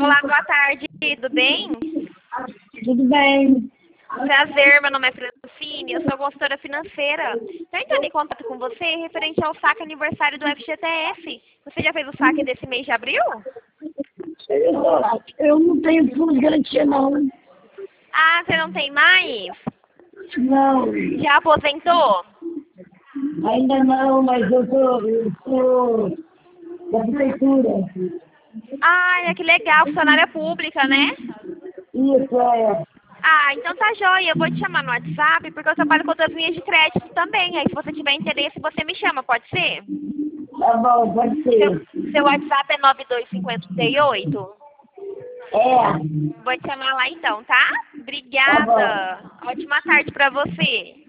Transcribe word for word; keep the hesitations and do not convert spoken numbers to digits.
Olá, boa tarde, tudo bem? Tudo bem. Prazer, meu nome é Francine, eu sou consultora financeira. Estou entrando em contato com você referente ao saque aniversário do F G T F. Você já fez o saque desse mês de abril? Eu, eu não tenho fundo de garantia, não. Ah, você não tem mais? Não, Já aposentou? ainda não, mas eu sou, eu sou da prefeitura. Ah, que legal, funcionária pública, né? Isso, é. Ah, então tá joia. Eu vou te chamar no WhatsApp porque eu trabalho com outras linhas de crédito também. Aí se você tiver interesse, você me chama, pode ser? Tá bom, pode Seu, ser. seu WhatsApp é nove dois cinco oito? É, Vou te chamar lá então, tá? tá bom. Obrigada. Ótima tarde pra você.